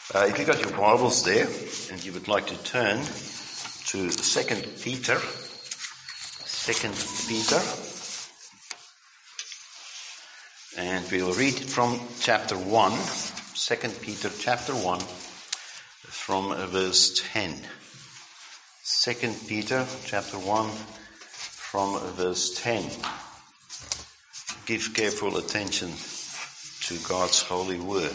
If you've got your Bibles there and you would like to turn to 2 Peter, and we'll read from chapter 1, 2 Peter chapter 1, from verse 10. 2 Peter chapter 1, from verse 10. Give careful attention to God's holy word.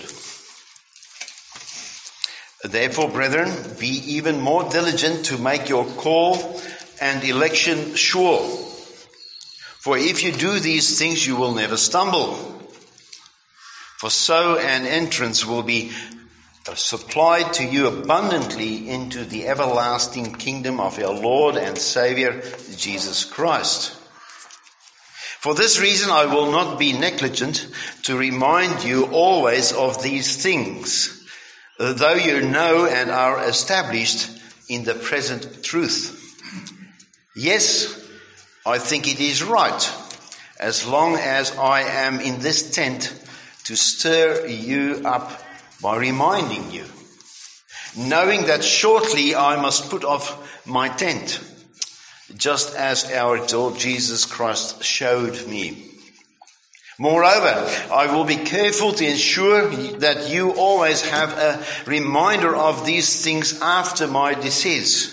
Therefore, brethren, be even more diligent to make your call and election sure. For if you do these things, you will never stumble. For so an entrance will be supplied to you abundantly into the everlasting kingdom of our Lord and Savior, Jesus Christ. For this reason, I will not be negligent to remind you always of these things, though you know and are established in the present truth. Yes, I think it is right, as long as I am in this tent, to stir you up by reminding you, knowing that shortly I must put off my tent, just as our Lord Jesus Christ showed me. Moreover, I will be careful to ensure that you always have a reminder of these things after my decease.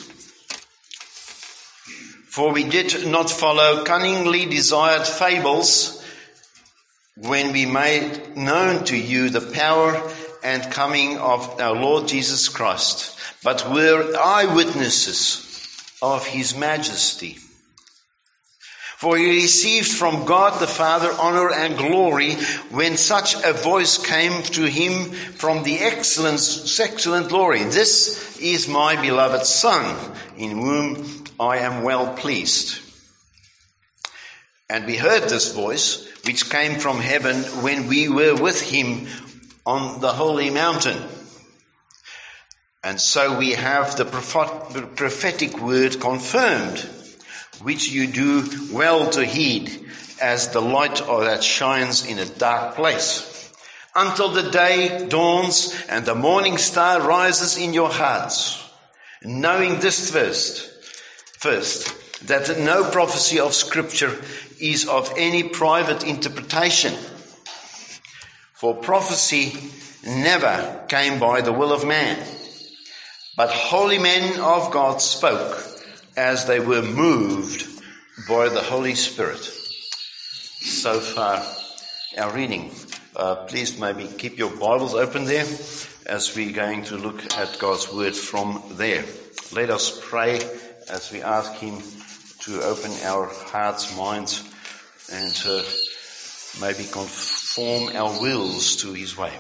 For we did not follow cunningly desired fables when we made known to you the power and coming of our Lord Jesus Christ, but were eyewitnesses of his majesty. For he received from God the Father honor and glory when such a voice came to him from the excellent glory. This is my beloved Son, in whom I am well pleased. And we heard this voice, which came from heaven when we were with him on the holy mountain. And so we have the prophetic word confirmed, which you do well to heed, as the light that shines in a dark place, until the day dawns and the morning star rises in your hearts, knowing this first, that no prophecy of Scripture is of any private interpretation. For prophecy never came by the will of man, but holy men of God spoke as they were moved by the Holy Spirit. So far, our reading. Please maybe keep your Bibles open there as we're going to look at God's Word from there. Let us pray as we ask Him to open our hearts, minds, and maybe conform our wills to His way.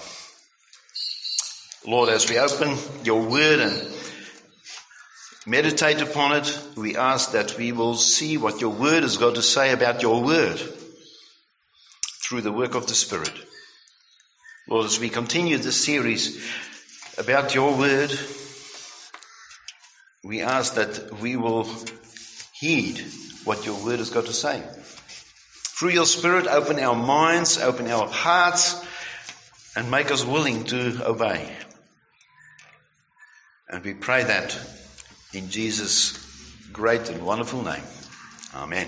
Lord, as we open your Word and meditate upon it, we ask that we will see what your word has got to say about your word through the work of the Spirit. Lord, as we continue this series about your word, we ask that we will heed what your word has got to say. Through your Spirit, open our minds, open our hearts, and make us willing to obey. And we pray that in Jesus' great and wonderful name. Amen.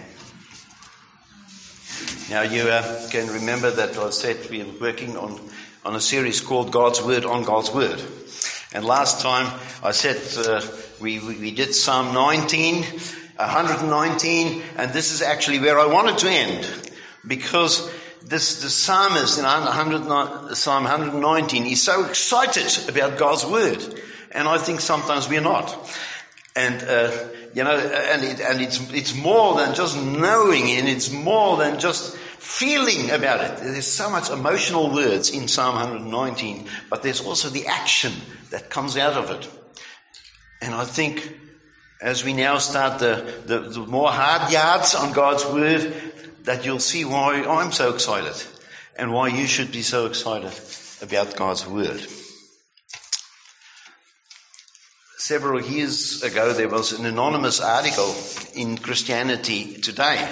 Now you can remember that I said we are working on a series called God's Word on God's Word. And last time I said we did Psalm 19, 119, and this is actually where I wanted to end. Because the psalmist in Psalm 119 is so excited about God's Word. And I think sometimes we're not. And, it's more than just knowing, and it's more than just feeling about it. There's so much emotional words in Psalm 119, but there's also the action that comes out of it. And I think as we now start the more hard yards on God's Word, that you'll see why I'm so excited and why you should be so excited about God's Word. Several years ago, there was an anonymous article in Christianity Today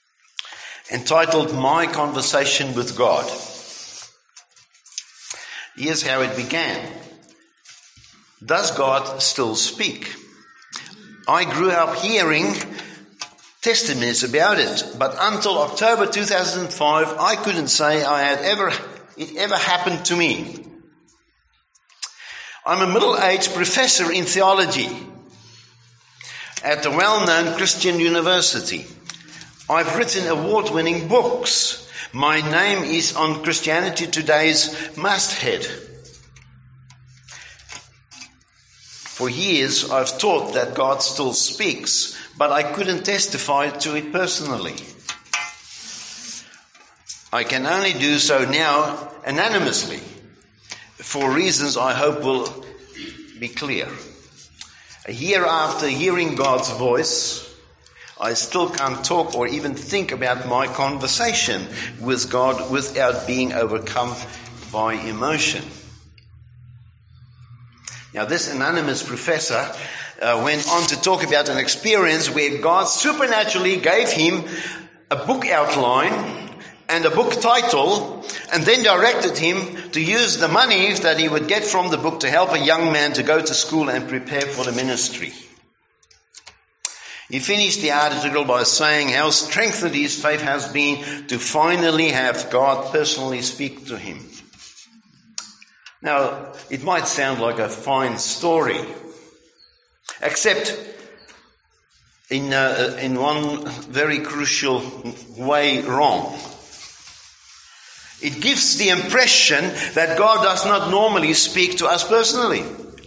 entitled My Conversation with God. Here's how it began. Does God still speak? I grew up hearing testimonies about it, but until October 2005, I couldn't say it ever happened to me. I'm a middle-aged professor in theology at the well-known Christian university. I've written award-winning books. My name is on Christianity Today's masthead. For years, I've taught that God still speaks, but I couldn't testify to it personally. I can only do so now anonymously, for reasons I hope will be clear. A year after hearing God's voice, I still can't talk or even think about my conversation with God without being overcome by emotion. Now, this anonymous professor went on to talk about an experience where God supernaturally gave him a book outline and a book title, and then directed him to use the money that he would get from the book to help a young man to go to school and prepare for the ministry. He finished the article by saying how strengthened his faith has been to finally have God personally speak to him. Now, it might sound like a fine story, except in one very crucial way wrong. It gives the impression that God does not normally speak to us personally.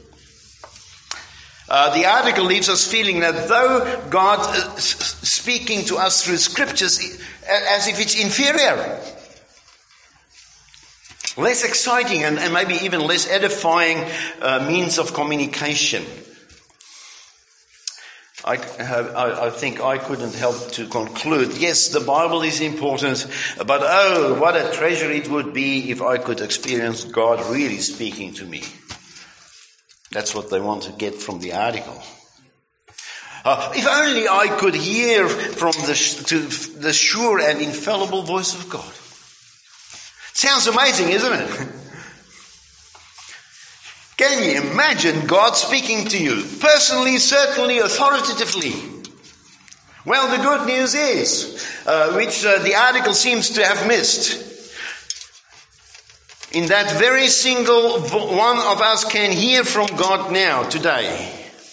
The article leaves us feeling that though God is speaking to us through scriptures, as if it's inferior. Less exciting and maybe even less edifying means of communication. I think I couldn't help to conclude, yes, the Bible is important, but oh, what a treasure it would be if I could experience God really speaking to me. That's what they want to get from the article. If only I could hear from the sure and infallible voice of God. Sounds amazing, isn't it? Can you imagine God speaking to you? Personally, certainly, authoritatively. Well, the good news is, which the article seems to have missed, in that very single one of us can hear from God now, today.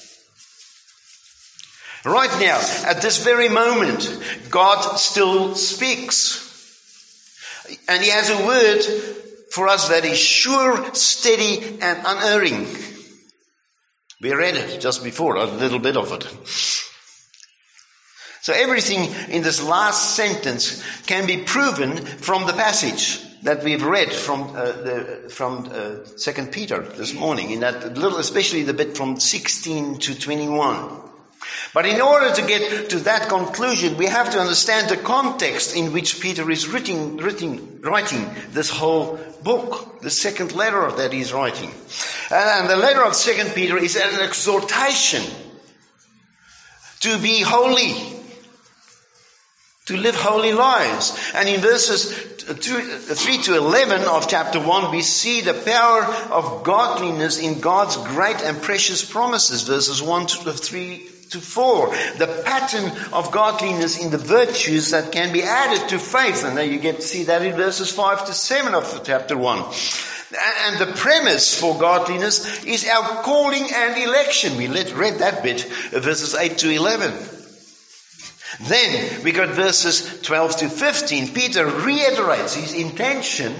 Right now, at this very moment, God still speaks. And He has a word for us that is sure, steady, and unerring. We read it just before, a little bit of it. So everything in this last sentence can be proven from the passage that we've read from 2 Peter this morning, in that little, especially the bit from 16 to 21. But in order to get to that conclusion, we have to understand the context in which Peter is writing this whole book, the second letter that he's writing. And the letter of 2 Peter is an exhortation to be holy, to live holy lives. And in verses 3 to 11 of chapter 1, we see the power of godliness in God's great and precious promises. Verses 1 to 3 to 4. The pattern of godliness in the virtues that can be added to faith. And then you get to see that in verses 5 to 7 of chapter 1. And the premise for godliness is our calling and election. We read that bit, verses 8 to 11. Then we got verses 12 to 15. Peter reiterates his intention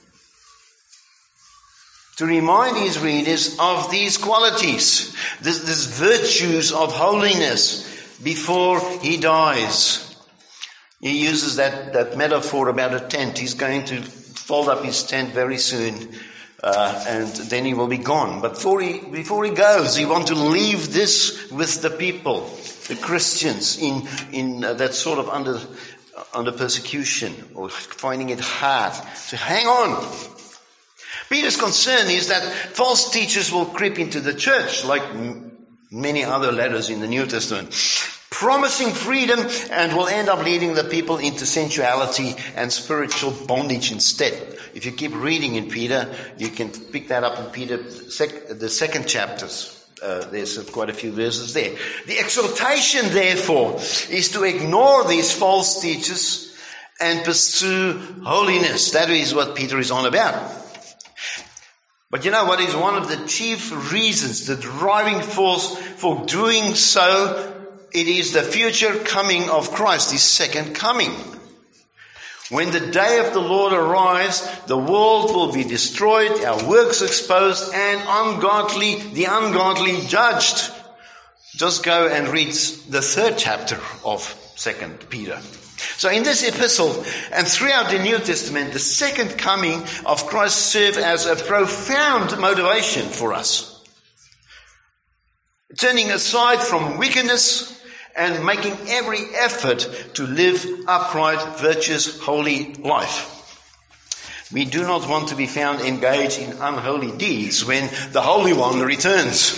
to remind his readers of these qualities, these virtues of holiness before he dies. He uses that metaphor about a tent. He's going to fold up his tent very soon, and then he will be gone. But before he goes, he wants to leave this with the people, the Christians, in that sort of under persecution, or finding it hard to hang on. Peter's concern is that false teachers will creep into the church, like many other letters in the New Testament, promising freedom, and will end up leading the people into sensuality and spiritual bondage instead. If you keep reading in Peter, you can pick that up in Peter, the second chapters. There's quite a few verses there. The exhortation, therefore, is to ignore these false teachers and pursue holiness. That is what Peter is on about. But you know what is one of the chief reasons, the driving force for doing so? It is the future coming of Christ, His second coming. When the day of the Lord arrives, the world will be destroyed, our works exposed, and the ungodly judged. Just go and read the third chapter of 2 Peter. So in this epistle and throughout the New Testament, the second coming of Christ serves as a profound motivation for us. Turning aside from wickedness and making every effort to live upright, virtuous, holy life. We do not want to be found engaged in unholy deeds when the Holy One returns.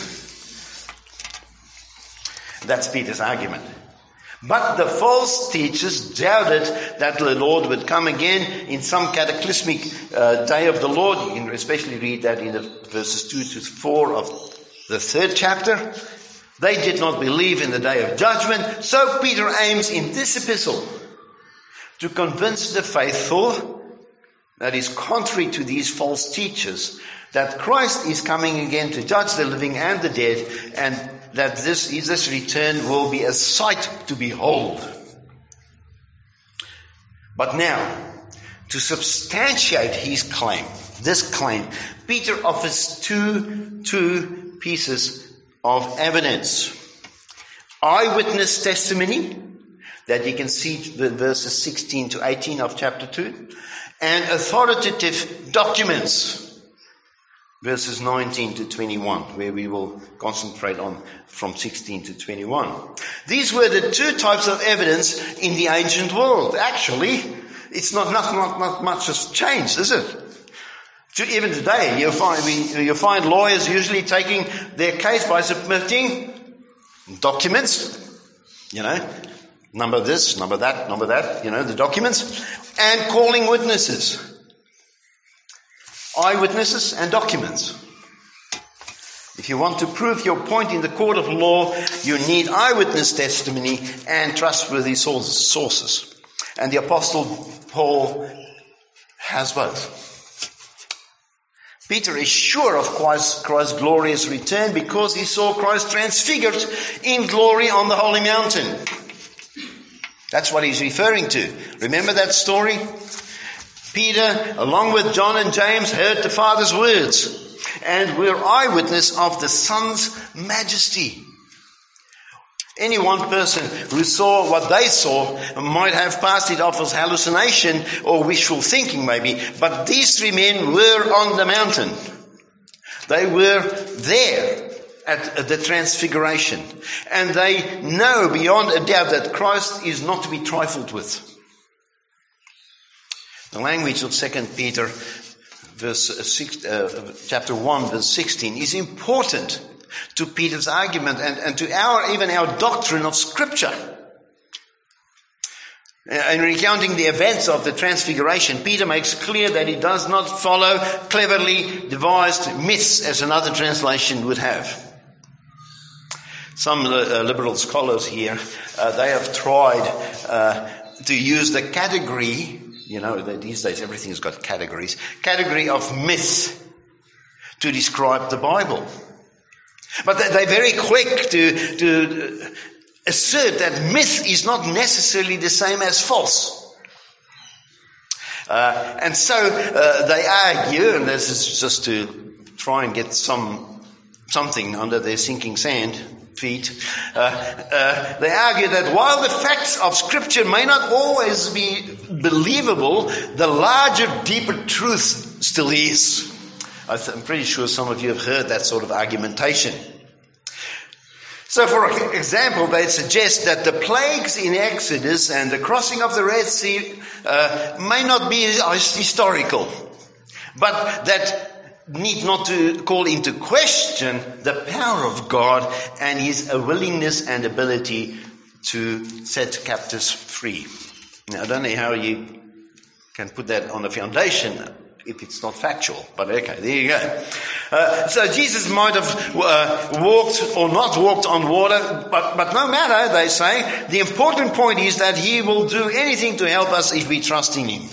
That's Peter's argument. But the false teachers doubted that the Lord would come again in some cataclysmic day of the Lord. You can especially read that in the verses 2 to 4 of the third chapter. They did not believe in the day of judgment. So Peter aims in this epistle to convince the faithful, that is contrary to these false teachers, that Christ is coming again to judge the living and the dead, and that this return will be a sight to behold. But now, to substantiate his claim, Peter offers two pieces of evidence. Eyewitness testimony, that you can see the verses 16 to 18 of chapter 2, and authoritative documents, verses 19 to 21, where we will concentrate on from 16 to 21. These were the two types of evidence in the ancient world. Actually, it's not much has changed, is it? Even today, you'll find lawyers usually taking their case by submitting documents, number this, number that, the documents, and calling witnesses. Eyewitnesses and documents. If you want to prove your point in the court of law, you need eyewitness testimony and trustworthy sources. And the Apostle Paul has both. Peter is sure of Christ's glorious return because he saw Christ transfigured in glory on the holy mountain. That's what he's referring to. Remember that story? Peter, along with John and James, heard the Father's words and were eyewitness of the Son's majesty. Any one person who saw what they saw might have passed it off as hallucination or wishful thinking maybe, but these three men were on the mountain. They were there at the transfiguration, and they know beyond a doubt that Christ is not to be trifled with. The language of 2 Peter chapter 1 verse 16 is important to Peter's argument and to even our doctrine of Scripture. In recounting the events of the Transfiguration, Peter makes clear that he does not follow cleverly devised myths as another translation would have. Some liberal scholars here, they have tried to use the category, these days everything's got categories, category of myth to describe the Bible. But they're very quick to assert that myth is not necessarily the same as false. And so they argue, and this is just to try and get something under their sinking sand feet. They argue that while the facts of Scripture may not always be believable, the larger, deeper truth still is. I'm pretty sure some of you have heard that sort of argumentation. So, for example, they suggest that the plagues in Exodus and the crossing of the Red Sea may not be historical, but that need not to call into question the power of God and His willingness and ability to set captives free. Now, I don't know how you can put that on a foundation if it's not factual, but okay, there you go. So Jesus might have walked or not walked on water, but no matter, they say, the important point is that he will do anything to help us if we trust in him.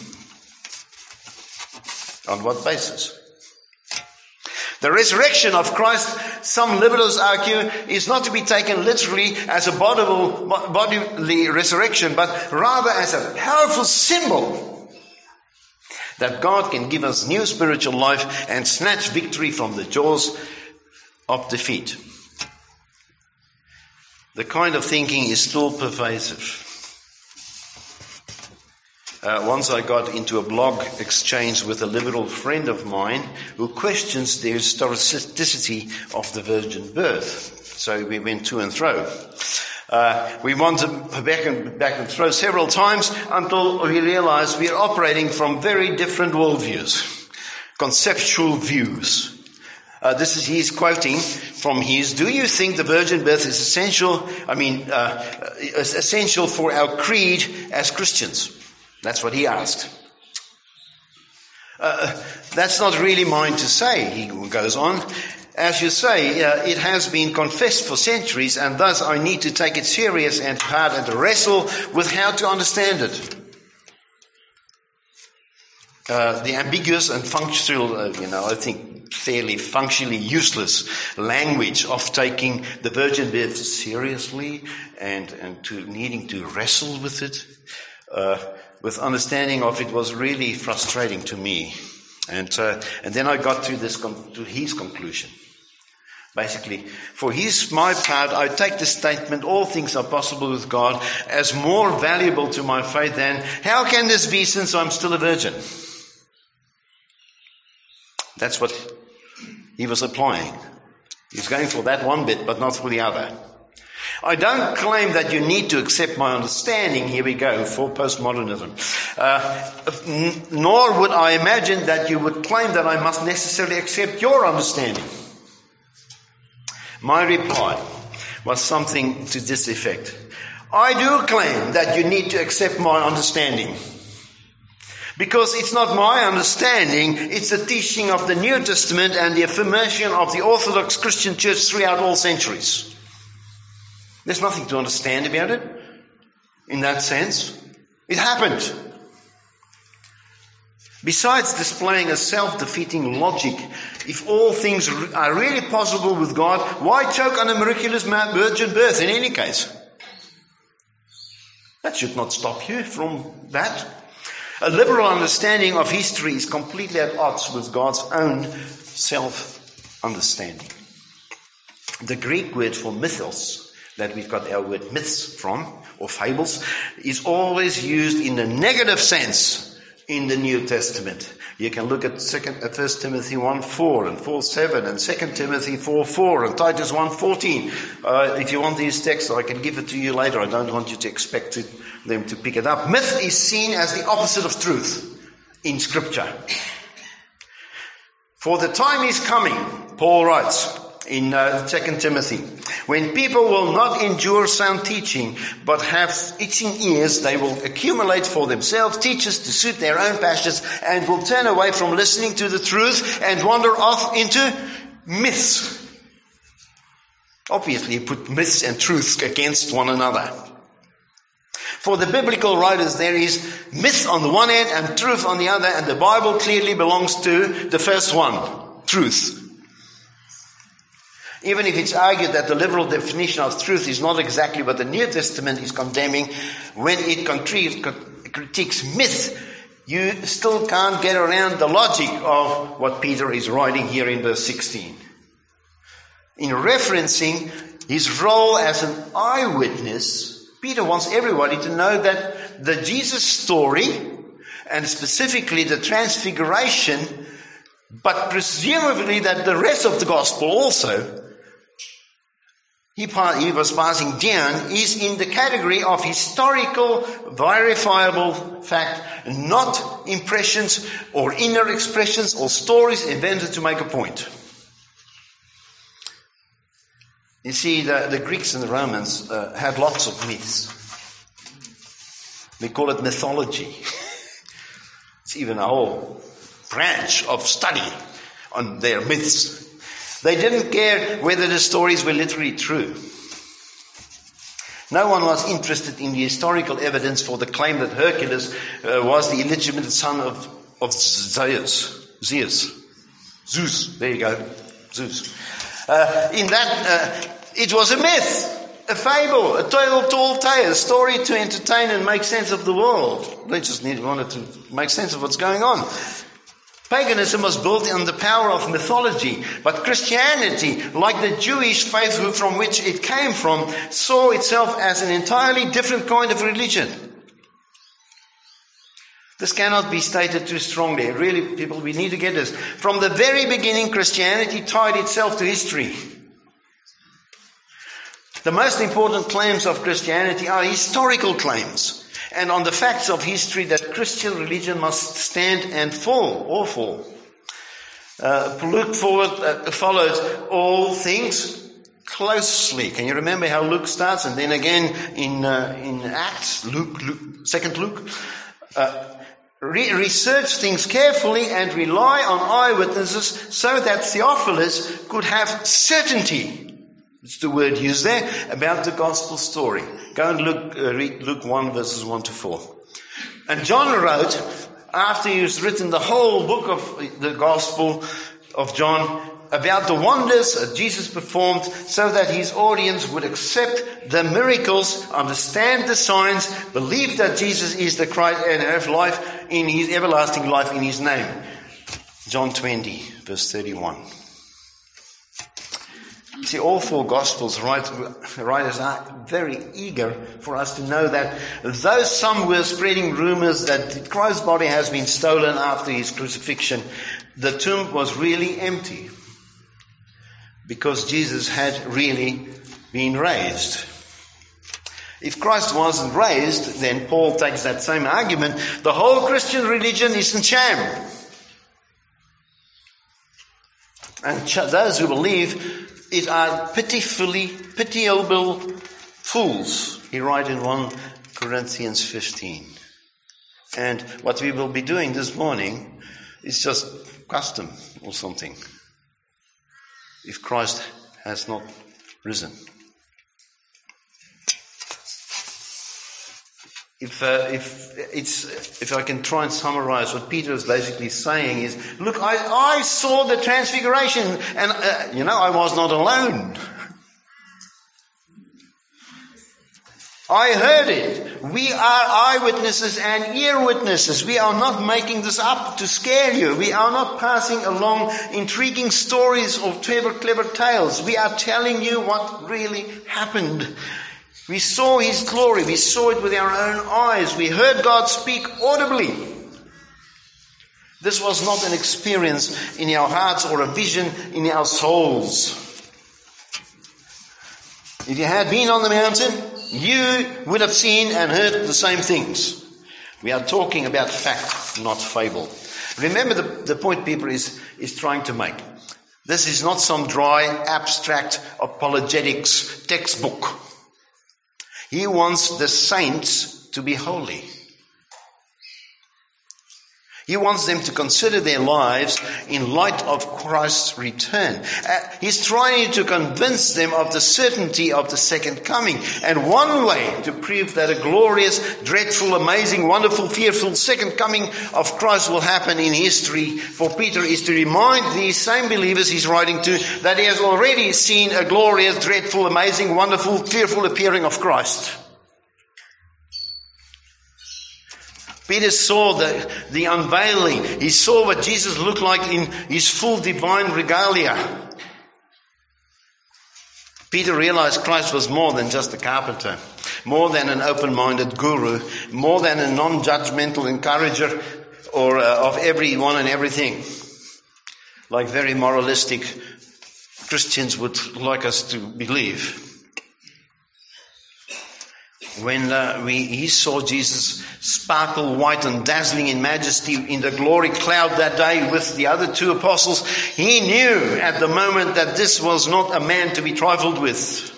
On what basis? The resurrection of Christ, some liberals argue, is not to be taken literally as a bodily resurrection, but rather as a powerful symbol that God can give us new spiritual life and snatch victory from the jaws of defeat. The kind of thinking is still pervasive. Once I got into a blog exchange with a liberal friend of mine who questions the historicity of the virgin birth. So we went to and fro. We wanted back and throw several times until we realized we are operating from very different worldviews, conceptual views. He's quoting from his, do you think the virgin birth is essential for our creed as Christians? That's what he asked. That's not really mine to say, he goes on. As you say, it has been confessed for centuries, and thus I need to take it serious and hard and wrestle with how to understand it. The ambiguous and functional, I think fairly functionally useless language of taking the virgin birth seriously and to needing to wrestle with it, with understanding of it was really frustrating to me. And then I got to his conclusion. Basically, for my part, I take the statement, all things are possible with God, as more valuable to my faith than, how can this be since I'm still a virgin? That's what he was applying. He's going for that one bit, but not for the other. I don't claim that you need to accept my understanding, here we go, for postmodernism. Nor would I imagine that you would claim that I must necessarily accept your understanding. My reply was something to this effect. I do claim that you need to accept my understanding. Because it's not my understanding, it's the teaching of the New Testament and the affirmation of the Orthodox Christian Church throughout all centuries. There's nothing to understand about it in that sense. It happened. Besides displaying a self-defeating logic, if all things are really possible with God, why choke on a miraculous virgin birth in any case? That should not stop you from that. A liberal understanding of history is completely at odds with God's own self-understanding. The Greek word for mythos, that we've got our word myths from, or fables, is always used in a negative sense in the New Testament. You can look at 1 Timothy 1:4 and 4:7 and 2 Timothy 4:4 and Titus 1:14. If you want these texts, I can give it to you later. I don't want you to expect them to pick it up. Myth is seen as the opposite of truth in Scripture. For the time is coming, Paul writes in 2 Timothy, when people will not endure sound teaching, but have itching ears, they will accumulate for themselves teachers to suit their own passions and will turn away from listening to the truth and wander off into myths. Obviously, you put myths and truths against one another. For the biblical writers, there is myth on the one hand and truth on the other, and the Bible clearly belongs to the first one, truth. Even if it's argued that the liberal definition of truth is not exactly what the New Testament is condemning, when it critiques myth, you still can't get around the logic of what Peter is writing here in verse 16. In referencing his role as an eyewitness, Peter wants everybody to know that the Jesus story, and specifically the transfiguration, but presumably that the rest of the gospel also, he was passing down, is in the category of historical, verifiable fact, not impressions or inner expressions or stories invented to make a point. You see, the Greeks and the Romans had lots of myths. We call it mythology. It's even a whole branch of study on their myths. They didn't care whether the stories were literally true. No one was interested in the historical evidence for the claim that Hercules was the illegitimate son of Zeus. Zeus. There you go. Zeus. It was a myth, a fable, a tall tale, a story to entertain and make sense of the world. They just wanted to make sense of what's going on. Paganism was built on the power of mythology, but Christianity, like the Jewish faith from which it came from, saw itself as an entirely different kind of religion. This cannot be stated too strongly. Really, people, we need to get this. From the very beginning, Christianity tied itself to history. The most important claims of Christianity are historical claims, and on the facts of history that Christian religion must stand and fall. Luke followed all things closely. Can you remember how Luke starts? And then again in Acts, Second Luke. Research things carefully and rely on eyewitnesses so that Theophilus could have certainty. It's the word used there, about the gospel story. Go and read Luke 1 verses 1 to 4. And John wrote, after he's written the whole book of the gospel of John, about the wonders that Jesus performed so that his audience would accept the miracles, understand the signs, believe that Jesus is the Christ and have life in his everlasting life in his name. John 20 verse 31. See, all four Gospels writers are very eager for us to know that though some were spreading rumors that Christ's body has been stolen after his crucifixion, the tomb was really empty because Jesus had really been raised. If Christ wasn't raised, then Paul takes that same argument, the whole Christian religion is in sham. And those who believe it are pitiable fools, he writes in 1 Corinthians 15. And what we will be doing this morning is just custom or something, if Christ has not risen. If I can try and summarize what Peter is basically saying is, look, I saw the transfiguration and, I was not alone. I heard it. We are eyewitnesses and ear witnesses. We are not making this up to scare you. We are not passing along intriguing stories or clever tales. We are telling you what really happened. We saw his glory. We saw it with our own eyes. We heard God speak audibly. This was not an experience in our hearts or a vision in our souls. If you had been on the mountain, you would have seen and heard the same things. We are talking about fact, not fable. Remember the point Peter is trying to make. This is not some dry, abstract apologetics textbook. He wants the saints to be holy. He wants them to consider their lives in light of Christ's return. He's trying to convince them of the certainty of the second coming. And one way to prove that a glorious, dreadful, amazing, wonderful, fearful second coming of Christ will happen in history for Peter is to remind these same believers he's writing to that he has already seen a glorious, dreadful, amazing, wonderful, fearful appearing of Christ. Peter saw the unveiling. He saw what Jesus looked like in his full divine regalia. Peter realized Christ was more than just a carpenter, more than an open-minded guru, more than a non-judgmental encourager or of everyone and everything, like very moralistic Christians would like us to believe. when he saw Jesus sparkle white and dazzling in majesty in the glory cloud that day with the other two apostles, he knew at the moment that this was not a man to be trifled with.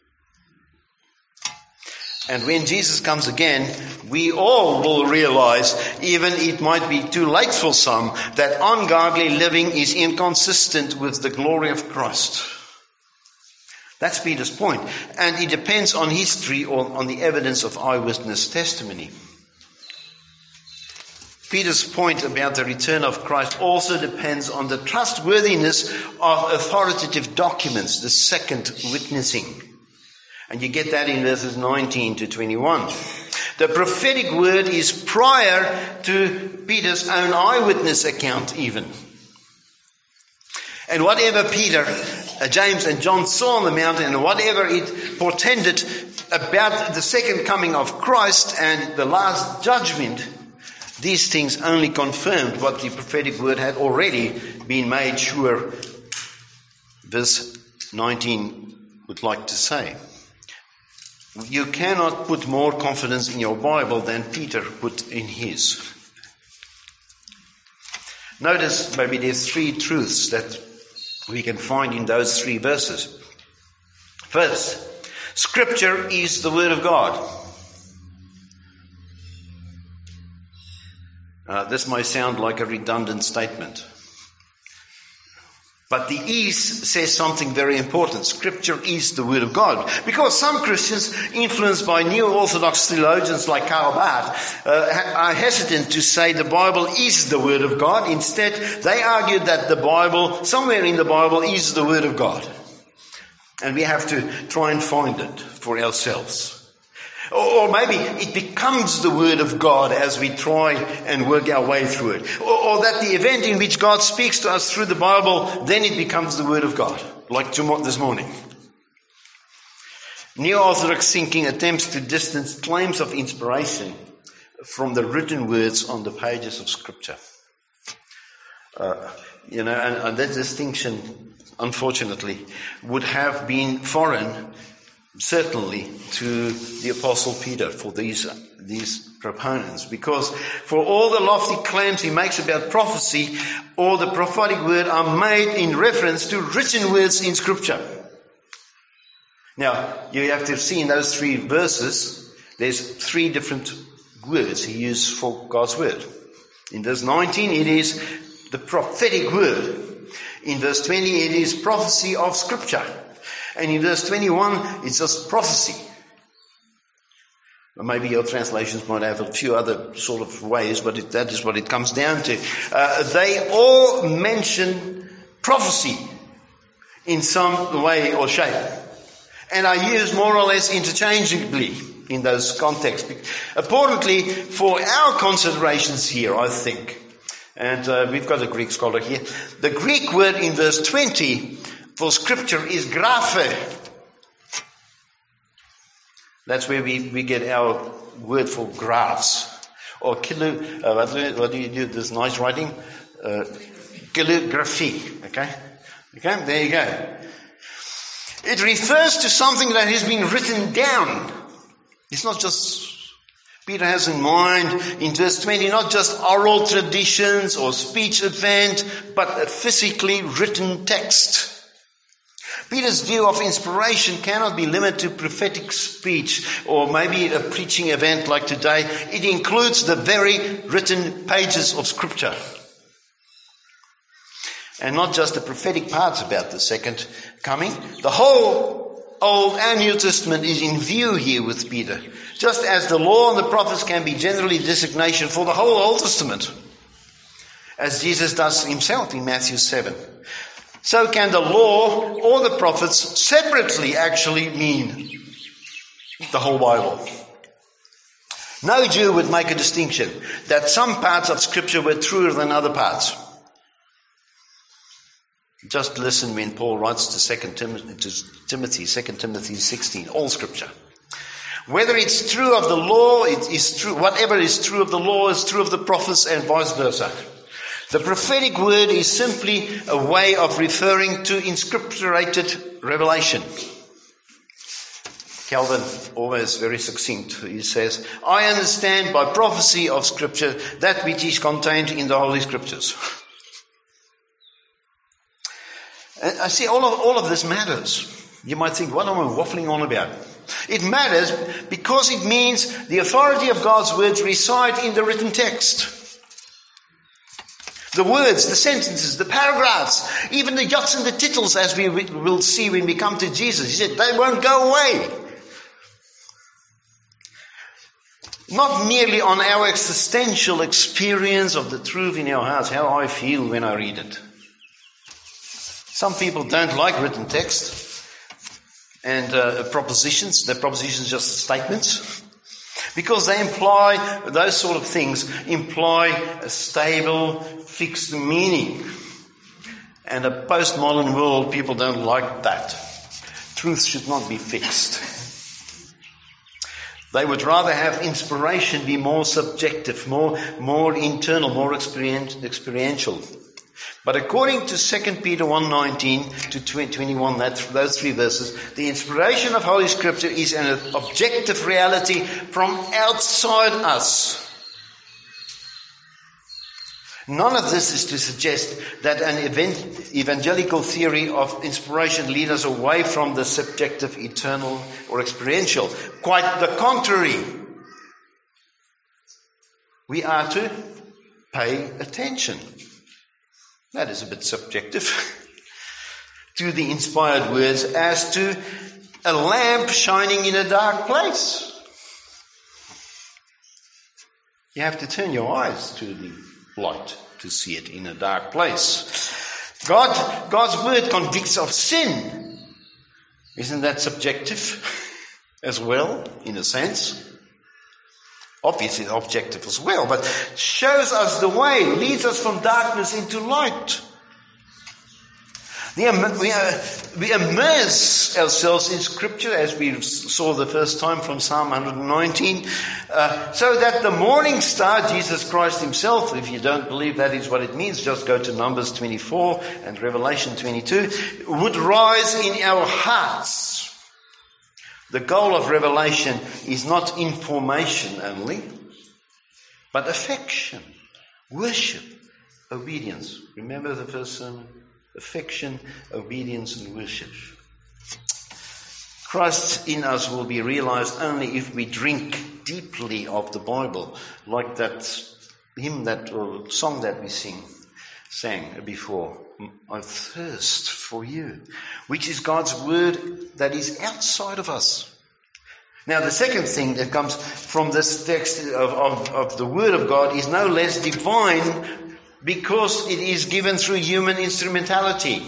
And when Jesus comes again, we all will realize, even it might be too late for some, that ungodly living is inconsistent with the glory of Christ. That's Peter's point. And it depends on history or on the evidence of eyewitness testimony. Peter's point about the return of Christ also depends on the trustworthiness of authoritative documents, the second witnessing. And you get that in verses 19 to 21. The prophetic word is prior to Peter's own eyewitness account even. And whatever Peter, James and John saw on the mountain, and whatever it portended about the second coming of Christ and the last judgment, these things only confirmed what the prophetic word had already been made sure. Verse 19 would like to say. You cannot put more confidence in your Bible than Peter put in his. Notice maybe there's three truths that we can find in those three verses. First, Scripture is the Word of God. This may sound like a redundant statement. But the "is" says something very important. Scripture is the Word of God. Because some Christians, influenced by neo-Orthodox theologians like Karl Barth, are hesitant to say the Bible is the Word of God. Instead, they argue that the Bible, somewhere in the Bible, is the Word of God. And we have to try and find it for ourselves. Or maybe it becomes the Word of God as we try and work our way through it. Or that the event in which God speaks to us through the Bible, then it becomes the Word of God, like this morning. Neo-Orthodox thinking attempts to distance claims of inspiration from the written words on the pages of Scripture. And that distinction, unfortunately, would have been foreign certainly to the Apostle Peter for these proponents, because for all the lofty claims he makes about prophecy or the prophetic word are made in reference to written words in Scripture. Now, you have to see in those three verses, there's three different words he used for God's word. In verse 19, it is the prophetic word. In verse 20, it is prophecy of Scripture. And in verse 21, it's just prophecy. Or maybe your translations might have a few other sort of ways, but that is what it comes down to. They all mention prophecy in some way or shape. And are used more or less interchangeably in those contexts. Importantly, for our considerations here, I think, and we've got a Greek scholar here, the Greek word in verse 20 for Scripture is graphe. That's where we get our word for graphs. Or what do you do? This nice writing? Calligraphy. Okay, there you go. It refers to something that has been written down. It's not just, Peter has in mind in verse 20, not just oral traditions or speech event, but a physically written text. Peter's view of inspiration cannot be limited to prophetic speech or maybe a preaching event like today. It includes the very written pages of Scripture. And not just the prophetic parts about the second coming. The whole Old and New Testament is in view here with Peter. Just as the law and the prophets can be generally designation for the whole Old Testament, as Jesus does himself in Matthew 7. So can the law or the prophets separately actually mean the whole Bible. No Jew would make a distinction that some parts of Scripture were truer than other parts. Just listen when Paul writes to Timothy, 2 Timothy 16, all Scripture. Whether it's true of the law, it is true. Whatever is true of the law is true of the prophets and vice versa. The prophetic word is simply a way of referring to inscripturated revelation. Calvin, always very succinct, he says, I understand by prophecy of Scripture that which is contained in the Holy Scriptures. And I see all of this matters. You might think, what am I waffling on about? It matters because it means the authority of God's words reside in the written text. The words, the sentences, the paragraphs, even the yots and the tittles, as we will see when we come to Jesus. He said, they won't go away. Not merely on our existential experience of the truth in our hearts, how I feel when I read it. Some people don't like written text and propositions. The propositions are just statements. Because they imply, those sort of things imply a stable, fixed meaning. And a postmodern world, people don't like that. Truth should not be fixed. They would rather have inspiration be more subjective, more internal, more experiential. But according to 2 Peter 1:19 to 21, those three verses, the inspiration of Holy Scripture is an objective reality from outside us. None of this is to suggest that an evangelical theory of inspiration leads us away from the subjective, eternal, or experiential. Quite the contrary. We are to pay attention. That is a bit subjective. To the inspired words as to a lamp shining in a dark place. You have to turn your eyes to the light to see it in a dark place. God's word convicts of sin. Isn't that subjective as well, in a sense? Obviously objective as well, but shows us the way, leads us from darkness into light. We immerse ourselves in Scripture, as we saw the first time from Psalm 119, so that the morning star, Jesus Christ himself, if you don't believe that is what it means, just go to Numbers 24 and Revelation 22, would rise in our hearts. The goal of revelation is not information only, but affection, worship, obedience. Remember the first sermon? Affection, obedience, and worship. Christ in us will be realized only if we drink deeply of the Bible, like that hymn, or song that we sang before. I thirst for you, which is God's word that is outside of us. Now the second thing that comes from this text of the word of God is no less divine because it is given through human instrumentality.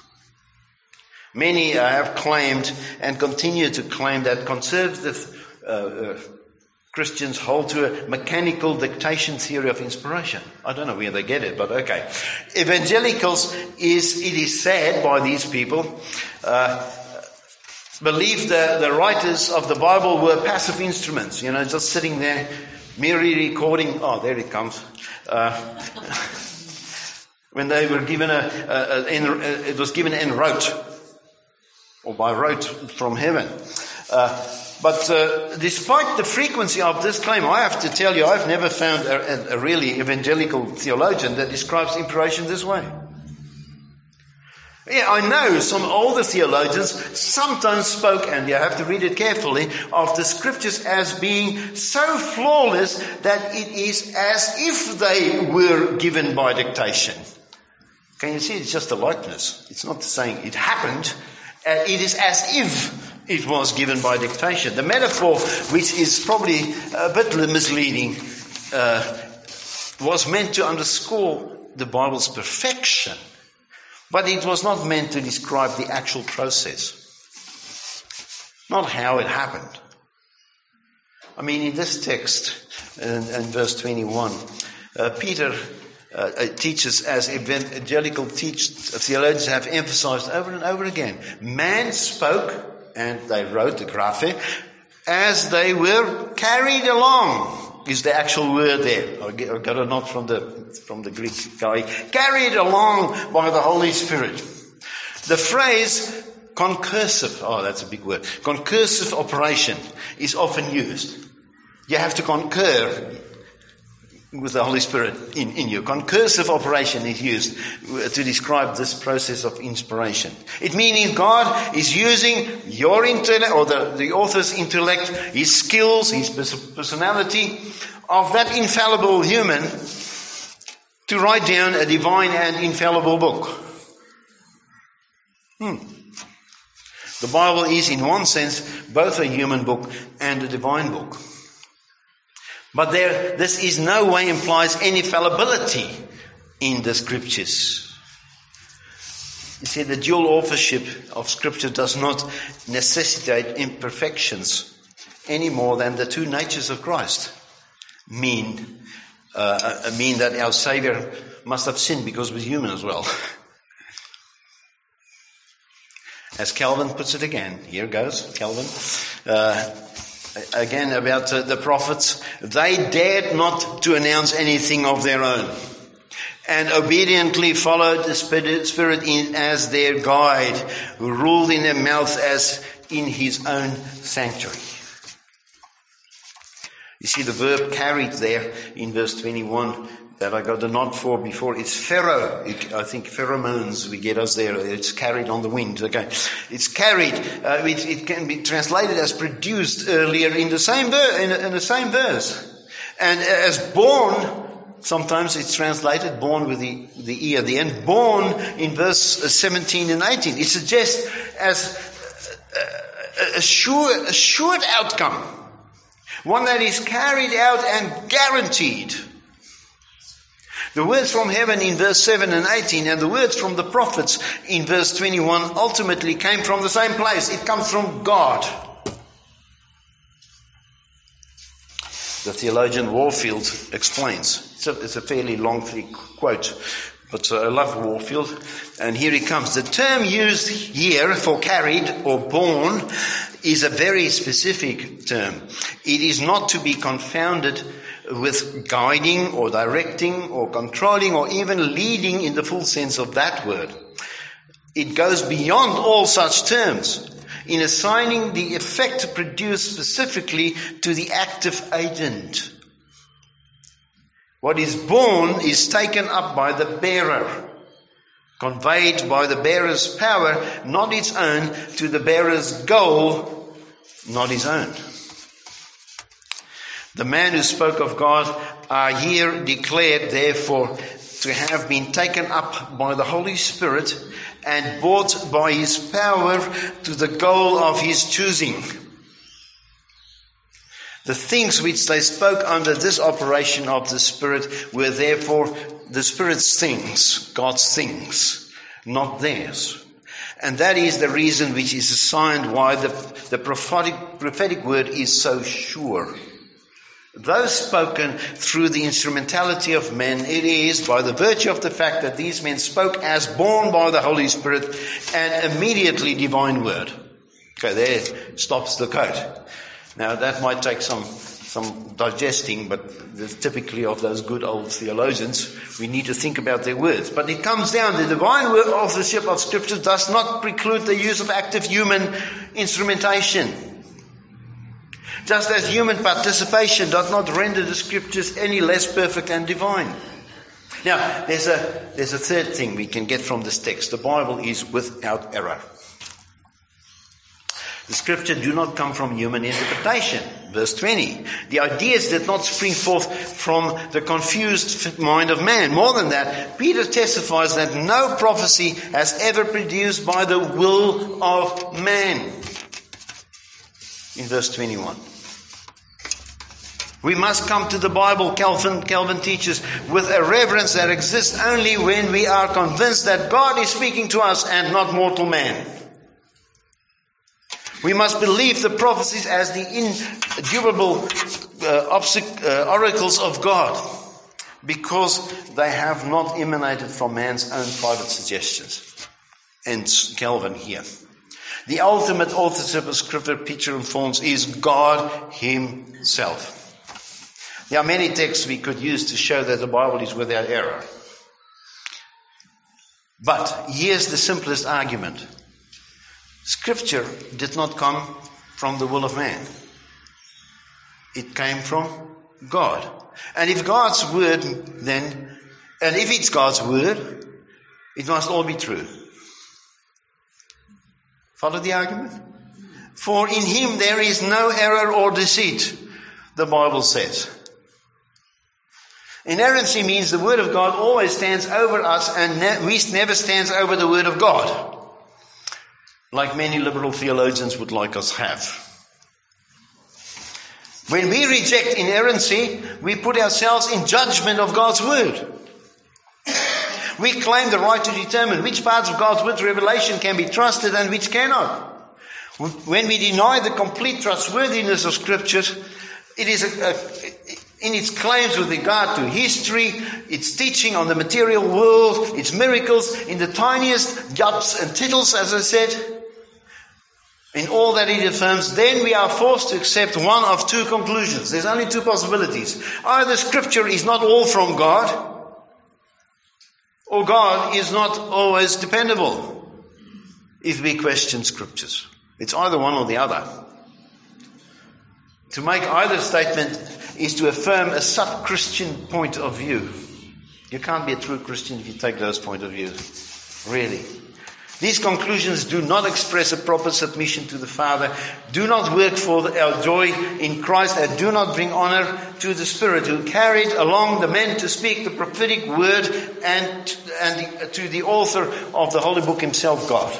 Many have claimed and continue to claim that conservative Christians hold to a mechanical dictation theory of inspiration. I don't know where they get it, but okay. Evangelicals, it is said by these people, believe the writers of the Bible were passive instruments, just sitting there, merely recording. Oh, there it comes. When they were given it was given en route, or by rote from heaven. But despite the frequency of this claim, I have to tell you, I've never found a really evangelical theologian that describes inspiration this way. Yeah, I know some older theologians sometimes spoke, and you have to read it carefully, of the Scriptures as being so flawless that it is as if they were given by dictation. Can you see? It's just a likeness. It's not saying it happened. It is as if it was given by dictation. The metaphor, which is probably a bit misleading, was meant to underscore the Bible's perfection, but it was not meant to describe the actual process, not how it happened. I mean, in this text, in verse 21, Peter teaches, as evangelical theologians have emphasized over and over again, man spoke, and they wrote the graphe, as they were carried along, is the actual word there. I got it not from the Greek guy. Carried along by the Holy Spirit. The phrase concursive, that's a big word, concursive operation is often used. You have to concur with the Holy Spirit in you. Concursive operation is used to describe this process of inspiration. It means God is using your intellect, or the author's intellect, his skills, his personality of that infallible human to write down a divine and infallible book. The Bible is, in one sense, both a human book and a divine book. But this is no way implies any fallibility in the Scriptures. You see, the dual authorship of Scripture does not necessitate imperfections any more than the two natures of Christ mean that our Savior must have sinned because he was human as well. As Calvin puts it again, here goes Calvin. Again about the prophets, they dared not to announce anything of their own and obediently followed the Spirit as their guide, who ruled in their mouth as in his own sanctuary. You see the verb carried there in verse 21 that I got the nod for before. It's pharaoh. I think pheromones we get us there. It's carried on the wind. Okay, it's carried. It can be translated as produced earlier in the same verse, and as born. Sometimes it's translated born with the E at the end. Born in verse 17 and 18. It suggests as a assured outcome, one that is carried out and guaranteed. The words from heaven in verse 7 and 18 and the words from the prophets in verse 21 ultimately came from the same place. It comes from God. The theologian Warfield explains. It's a fairly long quote, but I love Warfield. And here it comes. The term used here for carried or born is a very specific term. It is not to be confounded with guiding or directing or controlling or even leading in the full sense of that word. It goes beyond all such terms in assigning the effect produced specifically to the active agent. What is born is taken up by the bearer, conveyed by the bearer's power, not its own, to the bearer's goal, not his own. The man who spoke of God are here declared, therefore, to have been taken up by the Holy Spirit and brought by his power to the goal of his choosing. The things which they spoke under this operation of the Spirit were therefore the Spirit's things, God's things, not theirs. And that is the reason which is assigned why the prophetic word is so sure. Though spoken through the instrumentality of men, it is by the virtue of the fact that these men spoke as born by the Holy Spirit an immediately divine word. Okay, there stops the quote. Now that might take some digesting, but typically of those good old theologians, we need to think about their words. But it comes down, the divine word authorship of Scripture does not preclude the use of active human instrumentation. Just as human participation does not render the Scriptures any less perfect and divine. Now, there's a third thing we can get from this text. The Bible is without error. The Scripture do not come from human interpretation. Verse 20. The ideas did not spring forth from the confused mind of man. More than that, Peter testifies that no prophecy has ever produced by the will of man. In verse 21. We must come to the Bible, Calvin teaches, with a reverence that exists only when we are convinced that God is speaking to us and not mortal man. We must believe the prophecies as the indubitable oracles of God, because they have not emanated from man's own private suggestions. And Calvin here. The ultimate authorship of Scripture, Peter informs, is God Himself. There are many texts we could use to show that the Bible is without error. But here's the simplest argument. Scripture did not come from the will of man. It came from God. And if God's word if it's God's word, it must all be true. Follow the argument? For in him there is no error or deceit, the Bible says. Inerrancy means the word of God always stands over us and never stands over the word of God, like many liberal theologians would like us have. When we reject inerrancy, we put ourselves in judgment of God's word. We claim the right to determine which parts of God's word revelation can be trusted and which cannot. When we deny the complete trustworthiness of Scripture, it is in its claims with regard to history, its teaching on the material world, its miracles, in the tiniest jots and tittles, as I said, in all that it affirms, then we are forced to accept one of two conclusions. There's only two possibilities. Either Scripture is not all from God, or God is not always dependable if we question Scriptures. It's either one or the other. To make either statement is to affirm a sub-Christian point of view. You can't be a true Christian if you take those point of view. Really. These conclusions do not express a proper submission to the Father, do not work for our joy in Christ, and do not bring honor to the Spirit who carried along the men to speak the prophetic word and to the author of the Holy Book himself, God.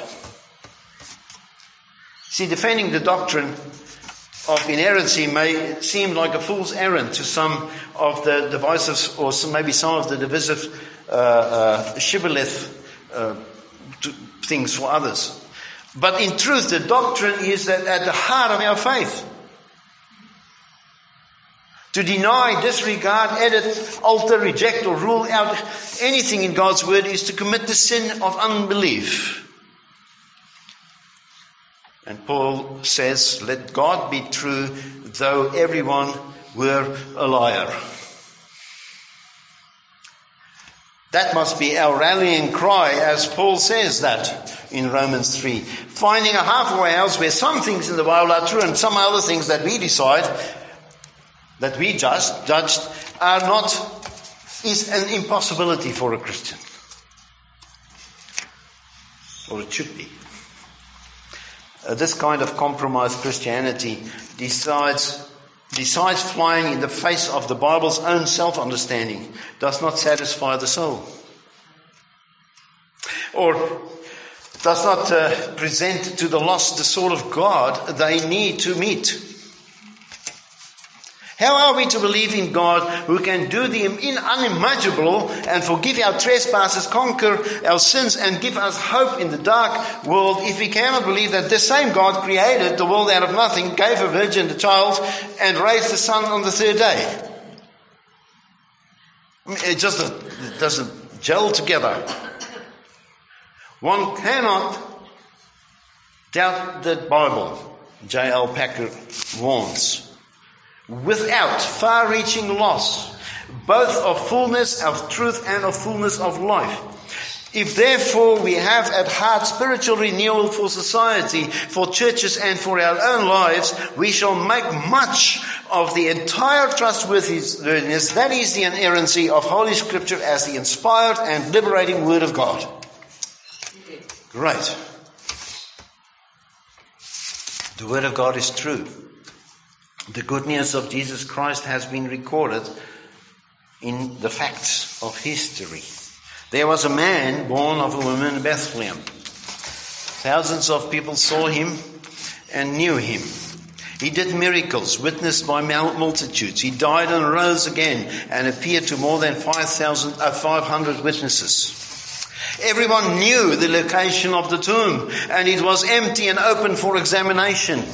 See, defending the doctrine of inerrancy may seem like a fool's errand to some of the divisive, or maybe some of the divisive shibboleth things for others. But in truth, the doctrine is that at the heart of our faith. To deny, disregard, edit, alter, reject, or rule out anything in God's word is to commit the sin of unbelief. And Paul says, let God be true, though everyone were a liar. That must be our rallying cry, as Paul says that in Romans 3. Finding a halfway house where some things in the Bible are true and some other things that we decide, that we judged, are not, is an impossibility for a Christian. Or it should be. This kind of compromised Christianity decides flying in the face of the Bible's own self-understanding, does not satisfy the soul. Or does not present to the lost the sort of God they need to meet. How are we to believe in God who can do the unimaginable and forgive our trespasses, conquer our sins, and give us hope in the dark world if we cannot believe that the same God created the world out of nothing, gave a virgin a child, and raised the son on the third day? It just doesn't gel together. One cannot doubt the Bible, J.L. Packer warns, without far-reaching loss, both of fullness of truth and of fullness of life. If therefore we have at heart spiritual renewal for society, for churches and for our own lives, we shall make much of the entire trustworthiness, that is the inerrancy of Holy Scripture as the inspired and liberating Word of God. Great. The Word of God is true. The good news of Jesus Christ has been recorded in the facts of history. There was a man born of a woman in Bethlehem. Thousands of people saw him and knew him. He did miracles witnessed by multitudes. He died and rose again and appeared to more than 500 witnesses. Everyone knew the location of the tomb, and it was empty and open for examination.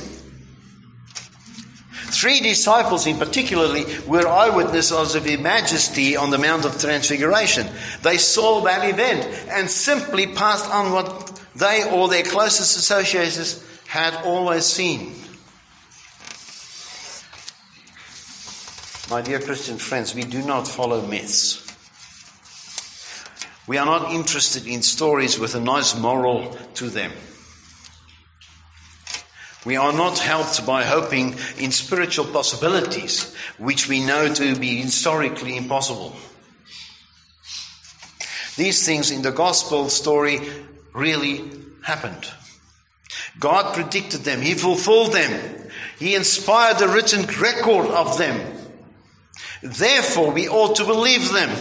3 disciples in particularly were eyewitnesses of His majesty on the Mount of Transfiguration. They saw that event and simply passed on what they or their closest associates had always seen. My dear Christian friends, we do not follow myths. We are not interested in stories with a nice moral to them. We are not helped by hoping in spiritual possibilities, which we know to be historically impossible. These things in the gospel story really happened. God predicted them. He fulfilled them. He inspired the written record of them. Therefore, we ought to believe them.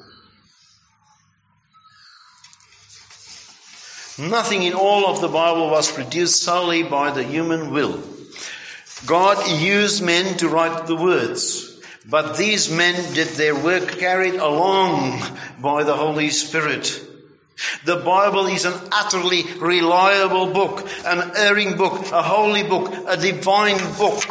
Nothing in all of the Bible was produced solely by the human will. God used men to write the words, but these men did their work carried along by the Holy Spirit. The Bible is an utterly reliable book, an unerring book, a holy book, a divine book.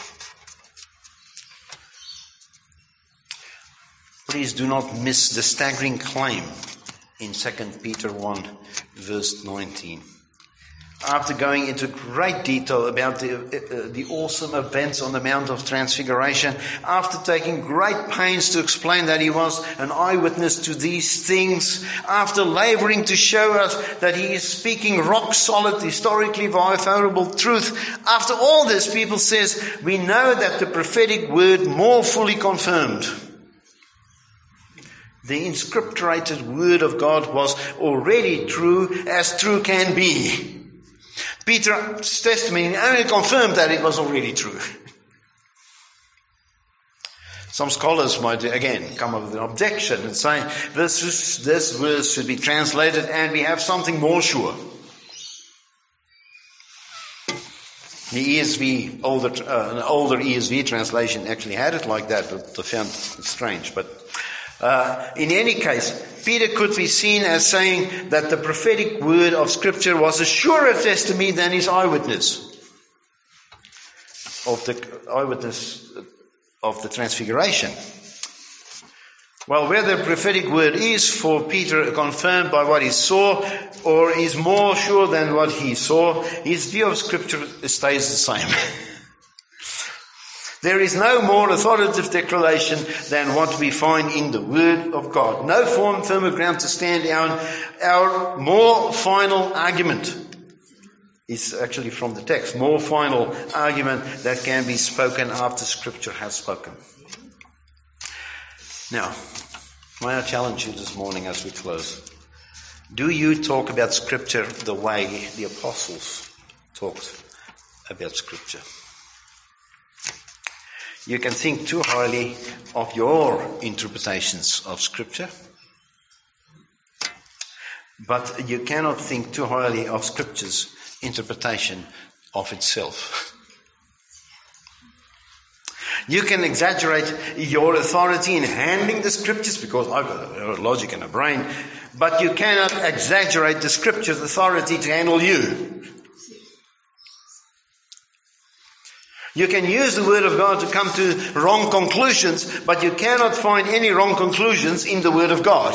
Please do not miss the staggering claim in 2 Peter 1, verse 19. After going into great detail about the awesome events on the Mount of Transfiguration, after taking great pains to explain that he was an eyewitness to these things, after laboring to show us that he is speaking rock-solid, historically verifiable truth, after all this, people says, we know that the prophetic word more fully confirmed. The inscripturated word of God was already true as true can be. Peter's testimony only confirmed that it was already true. Some scholars might again come up with an objection and say this verse should be translated and we have something more sure. The ESV, an older ESV translation actually had it like that, but I found it strange. But in any case, Peter could be seen as saying that the prophetic word of Scripture was a surer testimony than his eyewitness of the Transfiguration. Well, whether the prophetic word is for Peter confirmed by what he saw or is more sure than what he saw, his view of Scripture stays the same. There is no more authoritative declaration than what we find in the Word of God. No firmer ground to stand on. Our more final argument is actually from the text. More final argument that can be spoken after Scripture has spoken. Now, may I challenge you this morning as we close? Do you talk about Scripture the way the apostles talked about Scripture? You can think too highly of your interpretations of Scripture, but you cannot think too highly of Scripture's interpretation of itself. You can exaggerate your authority in handling the Scriptures because I've got a logic and a brain, but you cannot exaggerate the Scripture's authority to handle you. You can use the Word of God to come to wrong conclusions, but you cannot find any wrong conclusions in the Word of God.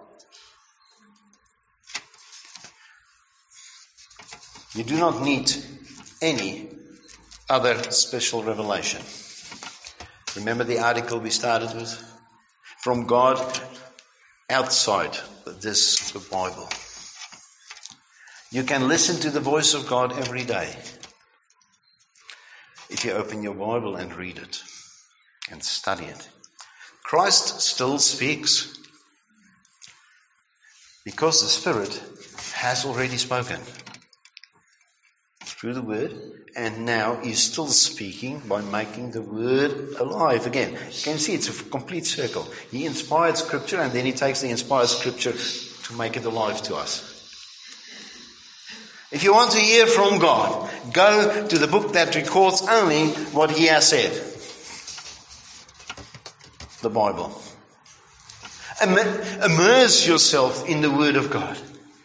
You do not need any other special revelation. Remember the article we started with? From God outside this Bible. You can listen to the voice of God every day. If you open your Bible and read it and study it. Christ still speaks because the Spirit has already spoken through the Word, and now is still speaking by making the Word alive again. You can see it's a complete circle. He inspired Scripture and then he takes the inspired Scripture to make it alive to us. If you want to hear from God, go to the book that records only what He has said. The Bible. Immerse yourself in the Word of God.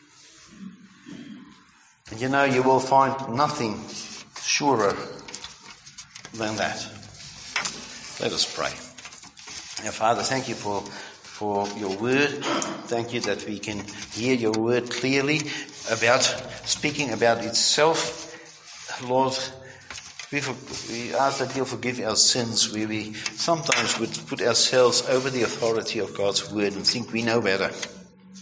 And you know you will find nothing surer than that. Let us pray. Now, Father, thank you for your Word. Thank you that we can hear your Word clearly speaking about itself. Lord, we ask that you'll forgive our sins where we sometimes would put ourselves over the authority of God's Word and think we know better.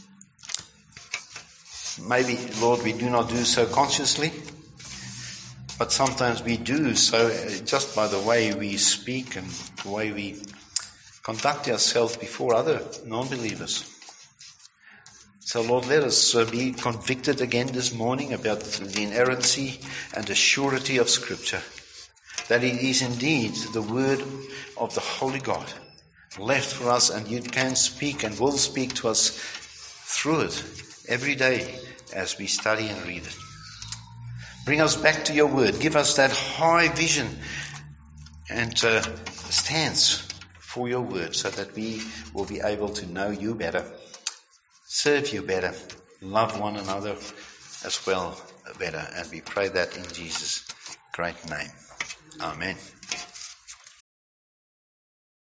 Maybe, Lord, we do not do so consciously, But sometimes we do so just by the way we speak and the way we conduct ourselves before other non-believers. So Lord, let us be convicted again this morning about the inerrancy and the surety of Scripture, that it is indeed the word of the Holy God left for us, and you can speak and will speak to us through it every day as we study and read it. Bring us back to your word. Give us that high vision and stance for your word so that we will be able to know you better, serve you better, love one another as well better. And we pray that in Jesus' great name. Amen.